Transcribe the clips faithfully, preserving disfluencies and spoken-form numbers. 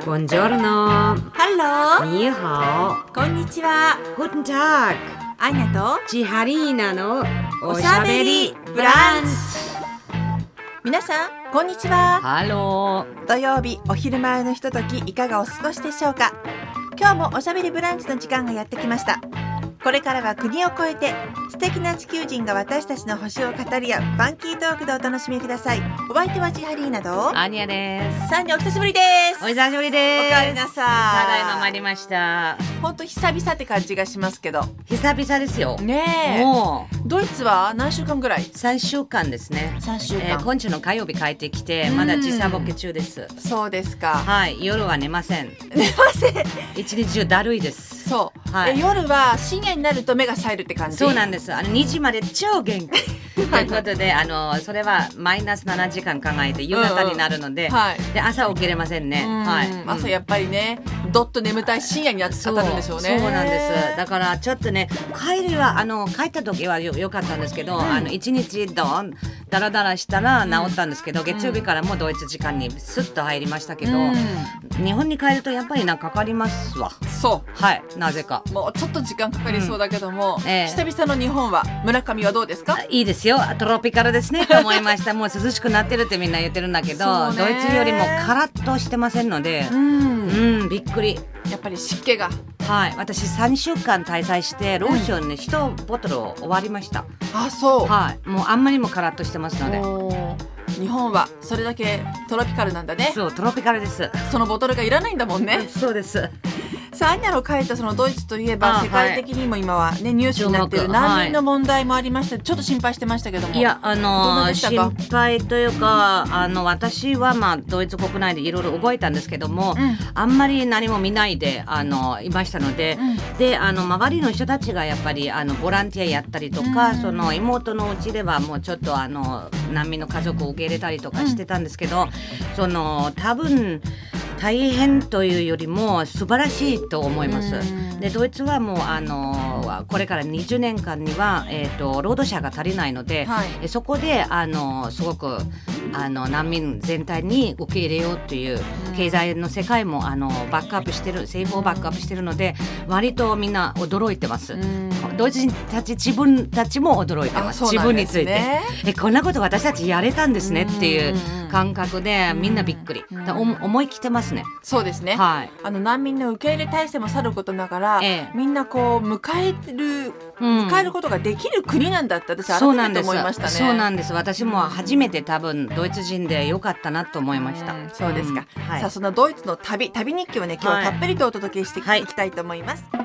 Buongiorno. Hello. にはこんにちは。 Guten Tag. アイナとチハリーナのおしゃべりブランチ。皆さんこんにちは。 ハロー。土曜日お昼前のひとときいかがお過ごしでしょうか。今日もおしゃべりブランチの時間がやってきました。これからは国を越えて素敵な地球人が私たちの星を語り合うファンキートークでお楽しみください。お相手はチハリーナとアニヤです。 さんにんお久しぶりです。 お久しぶりです。 おかえりなさい。 ただいま参りました。 ほんと久々って感じがしますけど。 久々ですよねえ。 もうドイツは何週間ぐらい？ さんしゅうかんですね。 さんしゅうかん、 えー、今週の火曜日帰ってきてまだ時差ボケ中です。 そうですか。 はい、夜は寝ません。 寝ません。 一日中だるいです。 そう、 はい、 え夜は深夜になると目が冴えるって感じ。 そうなんです。あのにじまで超元気ということであのそれはマイナスななじかん考えて夕方になるので、 うんうん、はい、 で朝起きれませんね。はい、 朝やっぱりねどっと眠たい深夜に当たるんでしょうね。 そう、そうなんです。だからちょっとね帰りはあの帰った時は よ, よかったんですけど、うん、あの一日ドンダラダラしたら治ったんですけど、うん、月曜日からもうドイツ時間にスッと入りましたけど、うん、日本に帰るとやっぱりなんかかかりますわ。 そう、 はい、なぜかもうちょっと時間かかりそうだけども、うんえー、久々の日本は村上はどうですか？ いいですよ、トロピカルですねと思いました。もう涼しくなってるってみんな言ってるんだけど、ドイツよりもカラッとしてませんので、うん、うん、びっくり。 やっぱり湿気が。 はい、私さんしゅうかん滞在してローションにいちボトル終わりました、 うん、あ、そう、 はい、もうあんまりもカラッとしてますので。 日本はそれだけトロピカルなんだね。 そう、トロピカルです。 そのボトルがいらないんだもんね。 そうです。 さあ、アニャの帰ったそのドイツといえば世界的にも今は、ね、ニュースになっている難民の問題もありまして、はい、ちょっと心配してましたけども。 いや、あのー、心配というかあの私は、まあ、ドイツ国内でいろいろ覚えたんですけども、うん、あんまり何も見ないであのいましたので、うん、であの周りの人たちがやっぱりあのボランティアやったりとか、うん、その妹のうちではもうちょっとあの難民の家族を受け入れたりとかしてたんですけど、うん、その多分大変というよりも素晴らしいと思います。でドイツはもうあのこれからにじゅうねんかんには、えーと、労働者が足りないので、はい、そこであのすごくあの難民全体に受け入れようという経済の世界もあのバックアップしてる、政府をバックアップしてるので割とみんな驚いてます。ドイツ人たち自分たちも驚いてます。自分についてえこんなこと私たちやれたんですねっていう感覚でみんなびっくりだ思い切ってますね。 そうですね、はい、あの難民の受け入れ体制もさることながら、ええ、みんなこう迎える、うん、迎えることができる国なんだって私改めて思いましたね。 そうなんです。私も初めて多分ドイツ人でよかったなと思いました。 うん、そうですか、うんはい、さあそのドイツの旅旅日記をね今日はたっぷりとお届けしていきたいと思います、はい、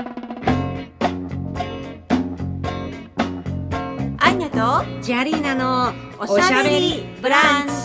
アンニャとジャリーナのおしゃべりブランチ。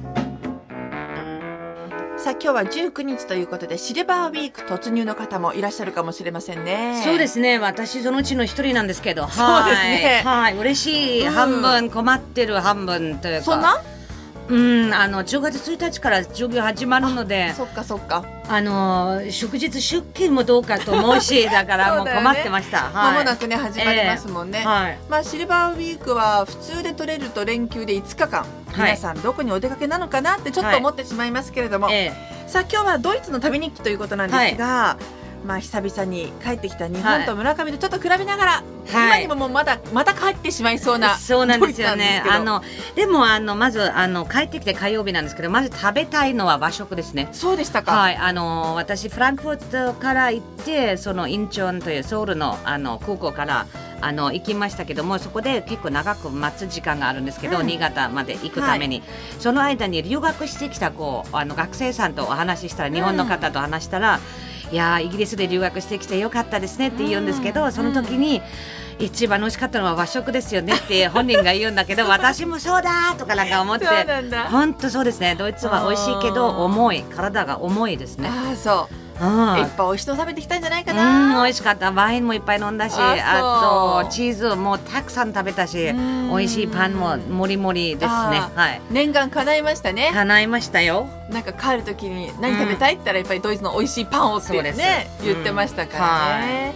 さあ今日はじゅうくにちということでシルバーウィーク突入の方もいらっしゃるかもしれませんね。 そうですね、私そのうちの一人なんですけど、 そうですね、 はい、嬉しい半分、うん、困ってる半分というか。 そんなうん、あのじゅうがつついたちから授業始まるので、 そっかそっか、 あの祝日出勤もどうかと思うしだからもう困ってました。 まもなくね始まりますもんね、 えーはい、 まあ、シルバーウィークは普通で取れると連休でいつかかん、はい、皆さんどこにお出かけなのかなってちょっと思ってしまいますけれども、はいえー、さあ今日はドイツの旅日記ということなんですが、はいまあ、久々に帰ってきた日本と村上とちょっと比べながら、はい、今にももうまだまた帰ってしまいそうなそうなんですよね。あのでもあのまずあの帰ってきて火曜日なんですけど、まず食べたいのは和食ですね。 そうでしたか。 はい、あの私フランクフルトから行ってそのインチョンというソウルの、あの空港からあの行きましたけども、そこで結構長く待つ時間があるんですけど、うん、新潟まで行くために、はい、その間に留学してきた子あの学生さんとお話ししたら、日本の方と話したら、うん、いやイギリスで留学してきてよかったですねって言うんですけど、うん、その時に、うん、一番美味しかったのは和食ですよねって本人が言うんだけど私もそうだとかなんか思って、本当そうですね、ドイツは美味しいけど重い、体が重いですね。 あそううん、いっぱい美味しいの食べてきたんじゃないかな。 うん美味しかった。ワインもいっぱい飲んだし、あ, あとチーズもたくさん食べたし、美味しいパンももりもりですね、はい、 念願叶いましたね。 叶いましたよ。 なんか帰るときに何食べたいって言ったらやっぱりドイツの美味しいパンをって、ね、言ってましたからね、うん、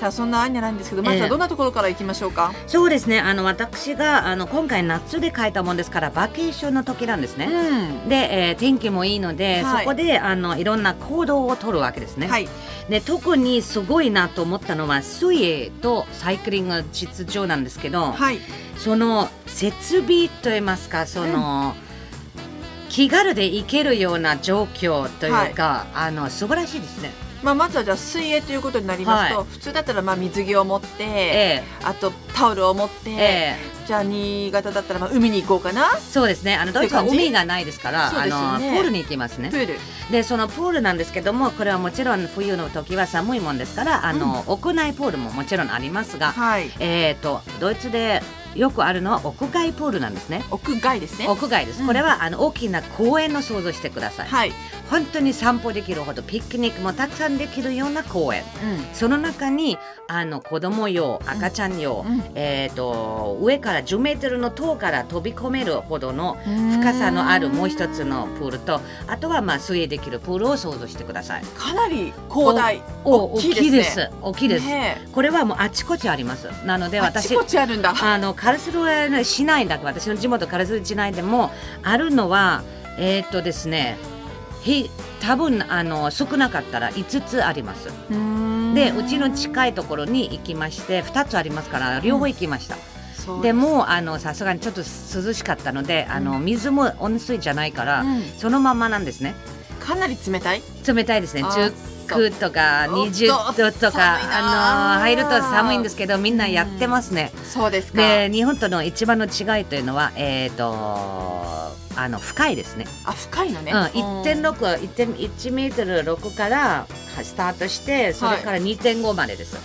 さあそんなアーニャなんですけど、まずはどんなところから行きましょうか。 えー、そうですね、あの私があの今回夏で書いたもんですからバケーションの時なんですね、うん、で、えー、天気もいいので、はい、そこであのいろんな行動を取るわけですね、はい、で特にすごいなと思ったのは水泳とサイクリング実情なんですけど、はい、その設備といいますか、その、うん、気軽で行けるような状況というか、はい、あの素晴らしいですね。 まあ、まずはじゃあ水泳ということになりますと、はい、普通だったらまあ水着を持って、えー、あとタオルを持って、えー、じゃあ新潟だったらまあ海に行こうかな。 そうですね、あのドイツは海がないですから、ね、あのプールに行きますね。 プールでそのプールなんですけども、これはもちろん冬の時は寒いもんですから、あの、うん、屋内プールももちろんありますが、はい、えー、とドイツでよくあるのは屋外プールなんですね。 屋外ですね。 屋外です、うん、これはあの大きな公園の想像してください、はい、本当に散歩できるほどピクニックもたくさんできるような公園、うん、その中にあの子供用赤ちゃん用、うん、えー、と上からじゅうメートルの塔から飛び込めるほどの深さのあるもう一つのプールと、あとはまあ水泳できるプールを想像してください。 かなり広大、大きいですね。 大きいです、ね、これはもうあちこちあります。なので私あちこちあるんだ。 あのカルスルーの市内だけ、私の地元カルスルー市内でもあるのはえー、っとですねひ多分あの少なかったらいつつあります。うでうちの近いところに行きましてふたつありますから両方行きました、うん、でもあのさすがにちょっと涼しかったので、うん、あの水も温水じゃないから、うん、そのままなんですね。 かなり冷たい冷たいですね。じゅうきゅうとかにじゅうどとかあの入ると寒いんですけど、みんなやってますね、 うん、そうですか。 で日本との一番の違いというのはえーとあの深いですね。 あ、深いのね、 うん、いってんろく、いちメートルろくからスタートしてそれから にてんご までです、はい、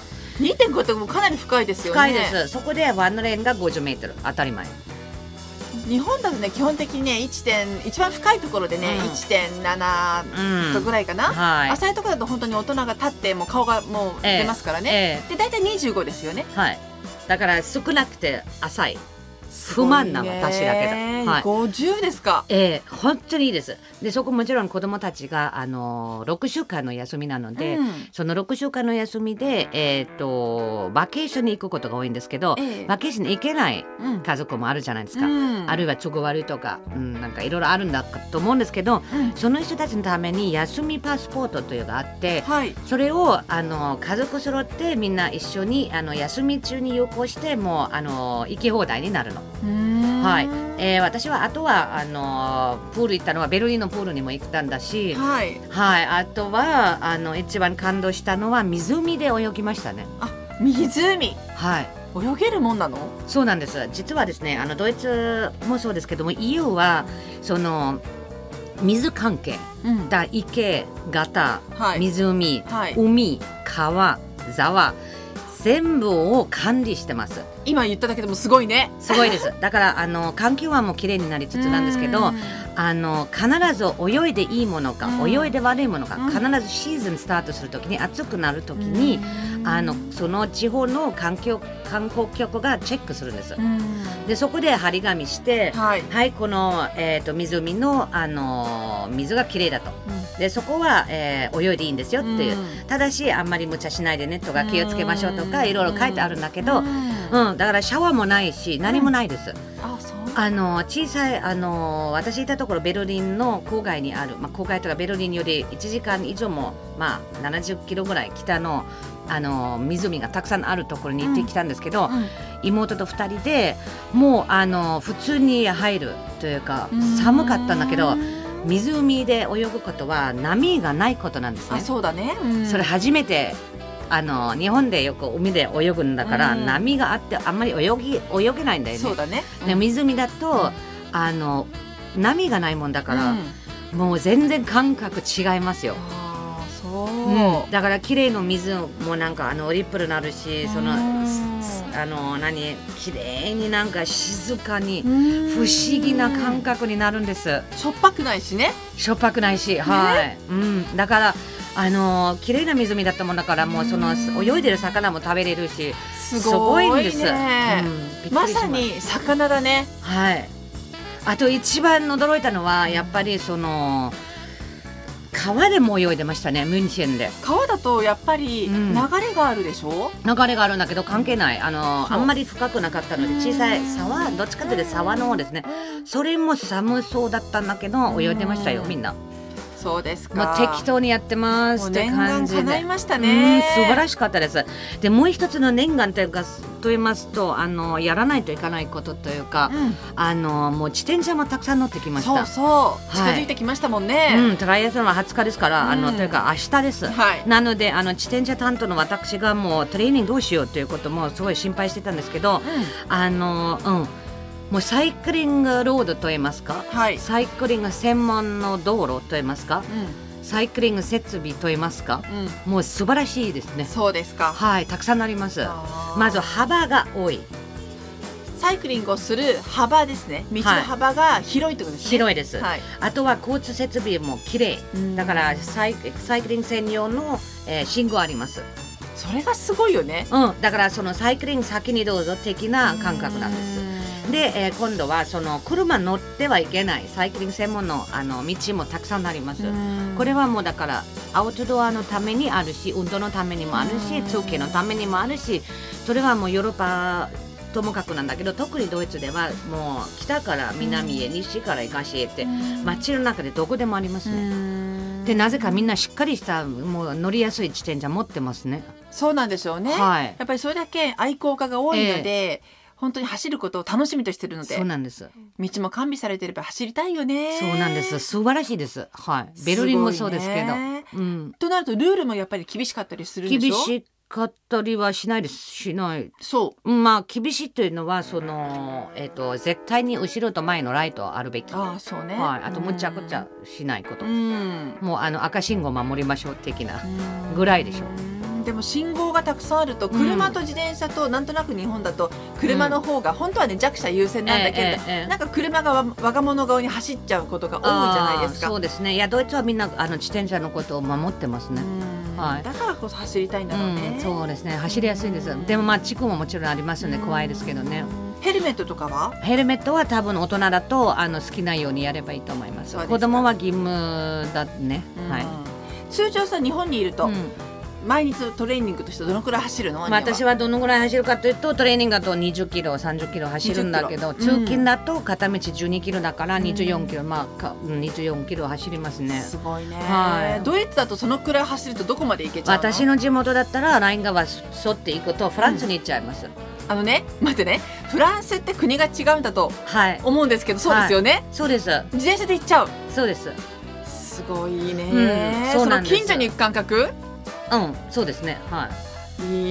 にてんご ってもかなり深いですよね。 深いです。そこでワンレーンがごじゅうメートル当たり前。 日本だとね基本的にねいちてん一番深いところでね、うん、いってんなな 度ぐらいかな、うん、はい、浅いところだと本当に大人が立ってもう顔がもう出ますからね、えーえー、で大体にじゅうごですよね、 はい、だから少なくて浅い不満な私だけだ、 はい、ごじゅうですか。 えー、本当にいいです。でそこもちろん子どもたちが、あのー、ろくしゅうかんの休みなので、うん、そのろくしゅうかんの休みで、えー、とバケーションに行くことが多いんですけど、えー、バケーションに行けない家族もあるじゃないですか、うん、あるいは都合悪いとか、うん、なんかいろいろあるんだと思うんですけど、うん、その人たちのために休みパスポートというのがあって、はい、それをあの家族揃ってみんな一緒にあの休み中に有効してもうあの行き放題になるの。はい、えー、私はあとはあのプール行ったのはベルリンのプールにも行ったんだし、はいはい、あとはあの一番感動したのは湖で泳ぎましたね。 あ、湖、 はい、 泳げるもんなの？ そうなんです。実はですねあのドイツもそうですけども イーユー はその水関係、うん、だ池、ガタ、はい、湖、はい、海、川、沢全部を管理してます。 今言っただけでもすごいね。 すごいです。だからあの環境はもう綺麗になりつつなんですけど、あの必ず泳いでいいものか泳いで悪いものか、必ずシーズンスタートするときに暑くなるときにあのその地方の環境観光局がチェックするんです。でそこで張り紙して、はい、はい、この、えー、と湖の、あの水が綺麗だと、うん、でそこは、えー、泳いでいいんですよっていう、ただしあんまり無茶しないでねとか気をつけましょうとかいろいろ書いてあるんだけど、うん、だからシャワーもないし何もないです、うん、あ、そうあの小さいあの私いたところベルリンの郊外にある、まあ、郊外とかベルリンよりいちじかん以上も、まあ、ななじゅっキロぐらい北のあの湖がたくさんあるところに行ってきたんですけど、うんうん、妹とふたりでもうあの普通に入るというか寒かったんだけど湖で泳ぐことは波がないことなんですね。 あ、そうだね、 うん、それ初めてあの日本でよく海で泳ぐんだから、うん、波があってあんまり泳ぎ泳げないんだよね。 そうだね、 うん、で湖だと、うん、あの波がないもんだから、うん、もう全然感覚違いますよ。 あ、そう、 うん、だから綺麗の水もなんかあのリップルなるし、そのあの何綺麗になんか静かに不思議な感覚になるんです。 しょっぱくないしね。 しょっぱくないし、はい、うん、だからあの綺麗な湖だったもんだからもうその泳いでる魚も食べれるしすごいんです、 ね、 うん、まさに魚だね。 はい。あと一番驚いたのはやっぱりその川でも泳いでましたね、ミュンヘンで。 川だとやっぱり流れがあるでしょ、 うん、流れがあるんだけど関係ない、あのあんまり深くなかったので、小さい沢、どっちかというと沢の方ですね。それも寒そうだったんだけど泳いでましたよ、みんな。 そうですか。 もう適当にやってますって感じで、 念願叶いましたね。 素晴らしかったです。でもう一つの念願というかと言いますと、あのやらないといけないことというか、うん、あのもう自転車もたくさん乗ってきました。 そうそう、近づいてきましたもんね、はい、 うん、トライアスロンははつかですから、うん、あのというか明日です、はい、なのであの自転車担当の私がもうトレーニングどうしようということもすごい心配してたんですけど、うん、あのうんもうサイクリングロードといいますか、はい、サイクリング専門の道路といいますか、うん、サイクリング設備といいますか、うん、もう素晴らしいですね。 そうですか。 はい、たくさんあります。まず幅が多い、 サイクリングをする幅ですね。道の幅が広いってことですね。 広いです、はい、あとは交通設備もきれいだからサイ、サイクリング専用の、えー、信号あります。 それがすごいよね、 うん、だからそのサイクリング先にどうぞ的な感覚なんです。で、えー、今度はその車乗ってはいけないサイクリング専門 の, あの道もたくさんあります。これはもうだからアウトドアのためにあるし、運動のためにもあるし、通勤のためにもあるし、それはもうヨーロッパともかくなんだけど、特にドイツではもう北から南へ西から東へって街の中でどこでもありますね。でなぜかみんなしっかりしたもう乗りやすい自転車持ってますね。 そうなんでしょうね、はい、やっぱりそれだけ愛好家が多いので、えー本当に走ることを楽しみとしているので、 そうなんです。 道も完備されていれば走りたいよね。 そうなんです。素晴らしいです。はい。ベルリンもそうですけど。 うん、となるとルールもやっぱり厳しかったりするんでしょ？ 厳しかったりはしないです。しない。 そう。 まあ厳しいというのはそのえっと絶対に後ろと前のライトあるべき。 ああそうね。 はい。あとむちゃくちゃしないこと。うん、もうあの赤信号守りましょう的なぐらいでしょう。 でも信号がたくさんあると車と自転車と、なんとなく日本だと車の方が本当はね弱者優先なんだけれど、えええ、なんか車が我が物顔に走っちゃうことが多いじゃないですか。 そうですね。いやドイツはみんなあの自転車のことを守ってますね、 はい、だからこそ走りたいんだろうね、 うん、そうですね。走りやすいんです。でもまあ事故ももちろんありますので怖いですけどね。 ヘルメットとかはヘルメットは多分大人だとあの好きなようにやればいいと思います。子供は義務だね、はい、 通常さ日本にいると、うん毎日トレーニングとしてどのくらい走るの？ まあ、私はどのくらい走るかというとトレーニングだとにじゅっキロさんじゅっキロ走るんだけど、通勤だと片道じゅうにキロだからにじゅうよんキロ、うん、まあにじゅうよんキロ走りますね。 すごいね、はい、ドイツだとそのくらい走るとどこまで行けちゃうの？ 私の地元だったらライン川沿っていくとフランスに行っちゃいます、うん、 あのね待ってね、フランスって国が違うんだと思うんですけど、はい、そうですよね、はい、 そうです。 自転車で行っちゃう。 そうです。 すごいね、うん、そうなんです。その近所に行く感覚？ うん、そうですね、はい、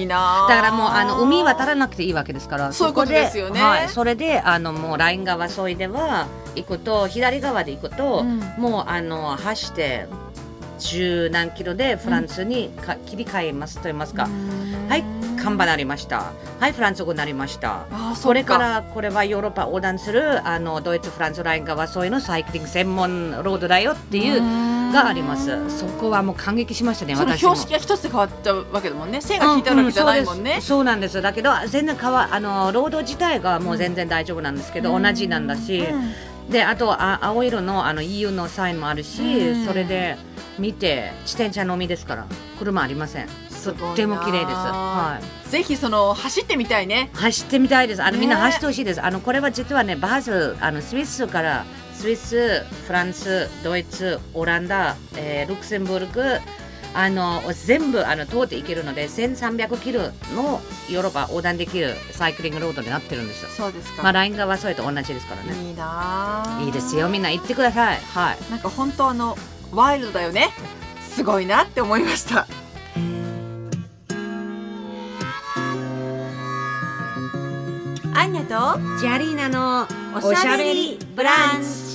いいな。 だからもうあの海渡らなくていいわけですから、 そういうことですよね、はい、 それであのもうライン川沿いでは行くと左側で行くと、うん、もうあの走って十何キロでフランスにか、うん、切り替えますと言いますか、はい看板なりました、はいフランス語になりました。これからこれはヨーロッパ横断するあのドイツフランスライン川沿いのサイクリング専門ロードだよっていうがあります。そこはもう感激しましたね。 その標識が一つで変わっちゃうわけだもんね。線が引いてあるわけじゃないもんね、うんうん、 そうです、そうなんです。だけど全然変わあのロード自体がもう全然大丈夫なんですけど、うん、同じなんだし、うん、であとあ青色のあの イーユー のサインもあるし、うん、それで見て自転車のみですから車ありません。とっても綺麗です、はい、 ぜひその走ってみたいね。 走ってみたいです。あのみんな走ってほしいです。あのこれは実はねバーズあのスイスからスイス、フランス、ドイツ、オランダ、えー、ルクセンブルクあの全部あの通っていけるのでせんさんびゃくキロのヨーロッパ横断できるサイクリングロードになってるんです。 そうですか。 まあ、ライン川沿いと同じですからね。 いいないいですよ。みんな行ってください、はい、 なんか本当あのワイルドだよね。すごいなって思いました。アンニャとジャリーナのおしゃべりブランチ。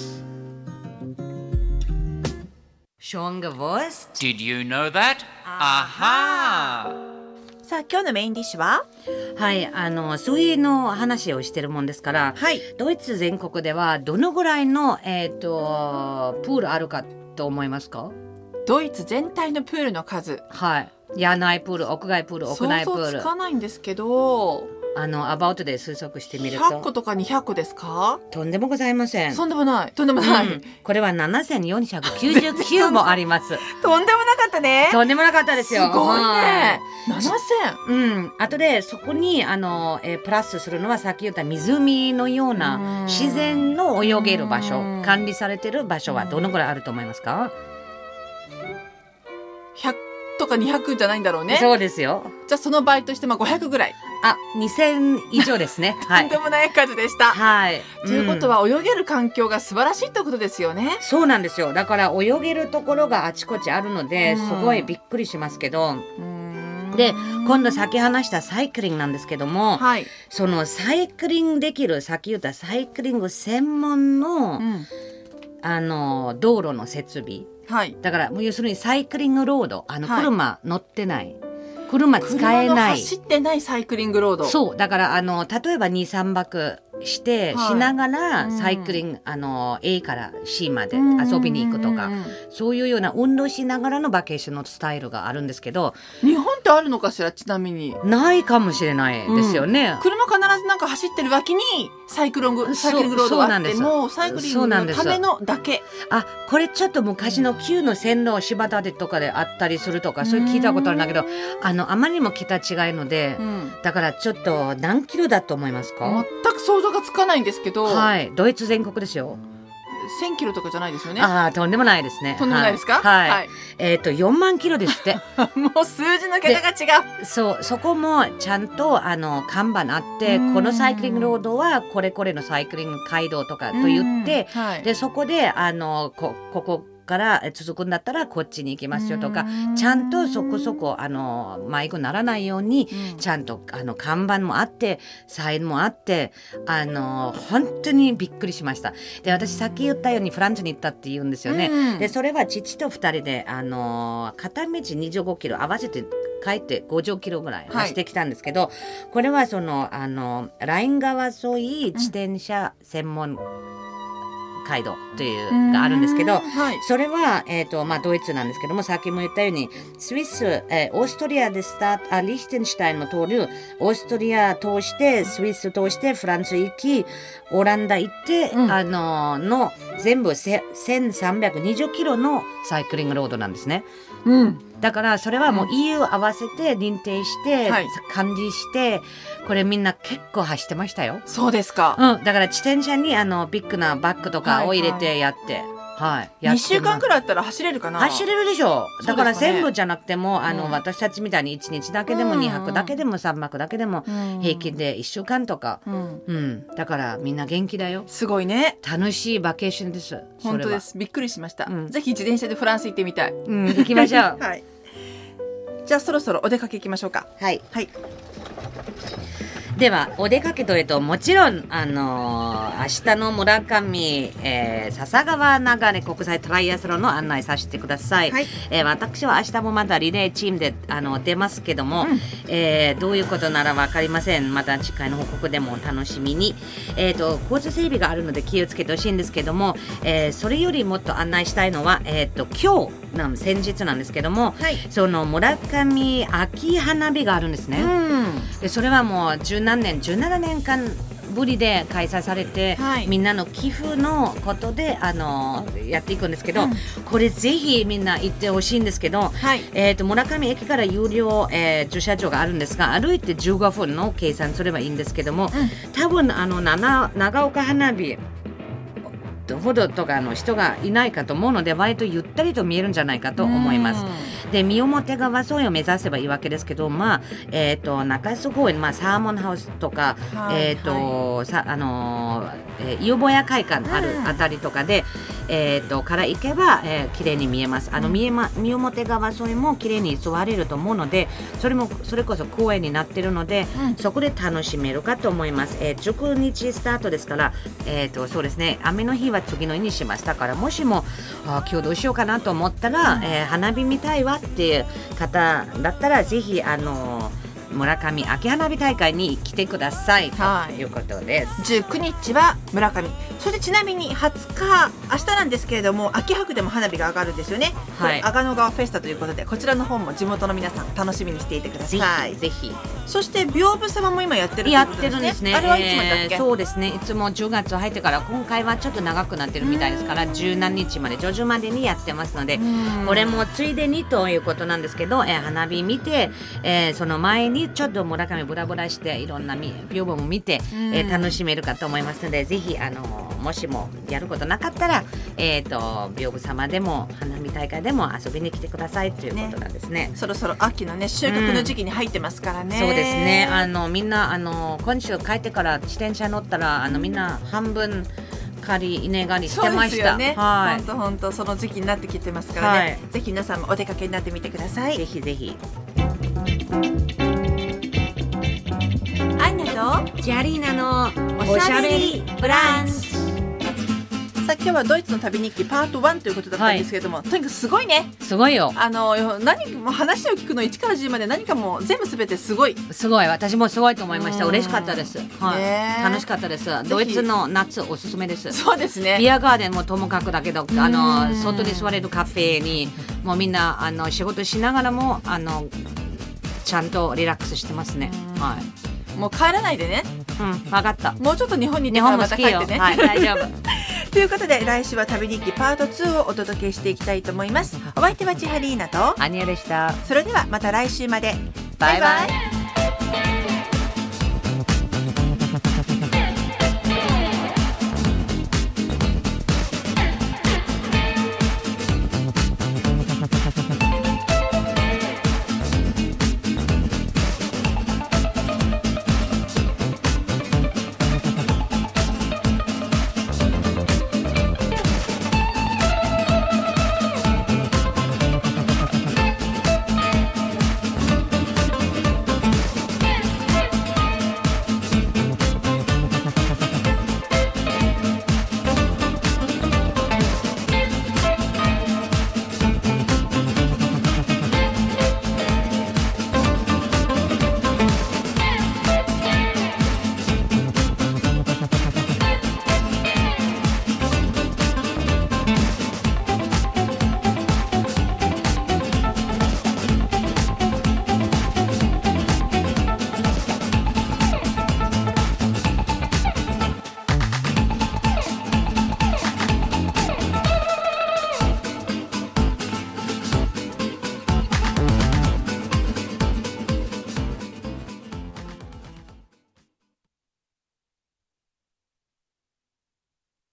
Schon gewusst? Did you know that? Aha! さあ今日のメインディッシュははいあの水泳の話をしてるもんですから、はい、ドイツ全国ではどのぐらいの、えー、とプールあるかと思いますか？ ドイツ全体のプールの数、 はい、野内プール、屋外プール、屋内プール。 想像つかないんですけどあのアバウトで推測してみるとひゃっことかにひゃっこですか？ とんでもございません。 とんでもないとんでもない、うん、 これはななせんよんひゃくきゅうじゅうきゅうもありますとんでもなかったね。 とんでもなかったですよ。 すごいね、ななせん。 うんあとでそこにあの、えー、プラスするのはさっき言った湖のような自然の泳げる場所、管理されてる場所はどのぐらいあると思いますか？ ひゃくとかにひゃくじゃないんだろうね。 そうですよ。 じゃあその倍としてまあごひゃくぐらい。 あ、にせん以上ですね。はい。 とんでもない数でした。 はい。 ということは、泳げる環境が素晴らしいということですよね。 そうなんですよ。だから泳げるところがあちこちあるので、すごいびっくりしますけど。で、今度先話したサイクリングなんですけども、はい、そのサイクリングできる、さっき言ったサイクリング専門の、うん、あの道路の設備。はい、だから要するにサイクリングロード、あの車乗ってない、はい、車使えない、車の走ってないサイクリングロード。 そうだからあの例えば にさん 泊して、はい、しながらサイクリング、うん、あの A から C まで遊びに行くとか、うんうんうん、そういうような運動しながらのバケーションのスタイルがあるんですけど、 日本ってあるのかしら？ちなみにないかもしれないですよね、 うん、車必ずなんか走ってる脇にサイクリングサイクリングロードがあってもサイクリングのためのだけ。 あ、これちょっと昔の旧の線路柴立とかであったりするとか、そういう聞いたことあるんだけど、あのあまりにも桁違いので、うん、だからちょっと何キロだと思いますか？ 全く想像がつかないんですけど、 はい、ドイツ全国ですよ。 せんキロとかじゃないですよね。 ああ、とんでもないですね。 とんでもないですか？ はい。はい、えっ、ー、とよんまんキロですって。 もう数字の桁が違う。 そう、そこもちゃんとあの看板あって、このサイクリングロードはこれこれのサイクリング街道とかと言って、はい、でそこであのこここから続くんだったらこっちに行きますよとか、ちゃんとそこそこあの迷子にならないように、うん、ちゃんとあの看板もあってサインもあって、あの本当にびっくりしました。で、私さっき言ったようにフランスに行ったって言うんですよね、うん、でそれは父とふたりであの片道にじゅうごキロ合わせて帰ってごじゅっキロぐらい走ってきたんですけど、はい、これはそのあのライン川沿い自転車専門、うん街道というがあるんですけど、はい、それは、えーとまあ、ドイツなんですけども、さっきも言ったようにスイス、えー、オーストリアでスタート、あリヒテンシュタインも通る、オーストリア通してスイス通してフランス行きオランダ行って、うん、あのの全部せせんさんびゃくにじゅっキロのサイクリングロードなんですね、うん、だからそれはもう イーユー 合わせて認定して、はい、管理してこれみんな結構走ってましたよ。 そうですか、 うん、だから自転車にあのビッグなバッグとかを入れてやって、はいはいはい、 にしゅうかんくらいあったら走れるかな？ 走れるでしょう。だから全部じゃなくても、ね、あの、うん、私たちみたいにいちにちだけでもにはくだけでもさんぱくだけでも平均でいっしゅうかんとか、うんうん、だからみんな元気だよ。 すごいね。 楽しいバケーションです。 本当です。びっくりしました、うん、ぜひ自転車でフランス行ってみたい、 うん、行きましょう、 はい、じゃあそろそろお出かけ行きましょうか。 はい、はい、ではお出かけというともちろん、あのー、明日の村上、えー、笹川流れ国際トライアスロンの案内させてください、はい、えー、私は明日もまたリレーチームであの出ますけども、うん、えー、どういうことなら分かりません。また次回の報告でもお楽しみに、えー、と交通整備があるので気をつけてほしいんですけども、えー、それよりもっと案内したいのは、えー、と今日なん先日なんですけども、はい、その村上秋花火があるんですね、うん、でそれはもうじゅうなんねんじゅうななねんかんぶりで開催されて、はい、みんなの寄付のことであのやっていくんですけど、うん、これぜひみんな行ってほしいんですけど、はい、えー、と村上駅から有料、えー、駐車場があるんですが、歩いてじゅうごふんの計算すればいいんですけども、うん、多分あのな長岡花火ほどとかの人がいないかと思うので、割とゆったりと見えるんじゃないかと思います。で、三表川沿いを目指せばいいわけですけど、まあえー、と中洲公園、まあ、サーモンハウスとか、はい、えーとはい、さあのー、伊予保屋会館あるあたりとかで、えー、とから行けば、えー、綺麗に見えます。あの三表川沿いも綺麗に座れると思うので、それもそれこそ公園になっているので、うん、そこで楽しめるかと思います。えー、じゅうくにちスタートですから、えー、とそうですね、雨の日は次の日にします。だからもしもあ今日どうしようかなと思ったら、うん、えー、花火見たいわっていう方だったらぜひあの村上秋花火大会に来てください、はい、ということです。 じゅうくにちは村上、そしてちなみにはつか明日なんですけれども、秋葉区でも花火が上がるんですよね、はい、阿賀野川フェスタということで、こちらの方も地元の皆さん楽しみにしていてください。 ぜひぜひそして屏風様も今やってるってことですね。 やってるんですね。 あれはいつまでだっけ？ えー、そうですね。いつもじゅうがつ入ってから、今回はちょっと長くなってるみたいですから、十何日まで上旬までにやってますので、これもついでにということなんですけど、えー、花火見て、えー、その前にちょっと村上ブラブラしていろんな屏風も見て、えー、楽しめるかと思いますので、ぜひあのもしもやることなかったら、えー、と屏風様でも花火大会でも遊びに来てくださいということなんですね。 ね、そろそろ秋のね収穫の時期に入ってますからね。 うん、そうですね。あのみんなあの今週帰ってから自転車乗ったらあのみんな半分狩り稲刈りしてました。そうですよね。はい。 本当本当その時期になってきてますからね。はい、ぜひ皆さんもお出かけになってみてください。 ぜひぜひ。 アンナとジャリーナのおしゃべりブランチ。 さあ今日はドイツの旅日記パートワンということだったんですけれども、はい、とにかくすごいね。 すごいよ。 あの何も話を聞くのいちからじゅうまで何かも全部すべてすごい。 すごい。私もすごいと思いました。嬉しかったです。はい。楽しかったです。ドイツの夏おすすめです。 そうですね。 ビアガーデンもともかくだけど、あの外に座れるカフェにもうみんなあの仕事しながらもあのちゃんとリラックスしてますね。はい。 もう帰らないでね。 うん、分かった。 もうちょっと日本にいてからまた帰ってね。 はい、大丈夫。 ということで来週は旅日記パートツーをお届けしていきたいと思います。お相手は千ハリーナとアニエでした。 それではまた来週まで。 バイバイ。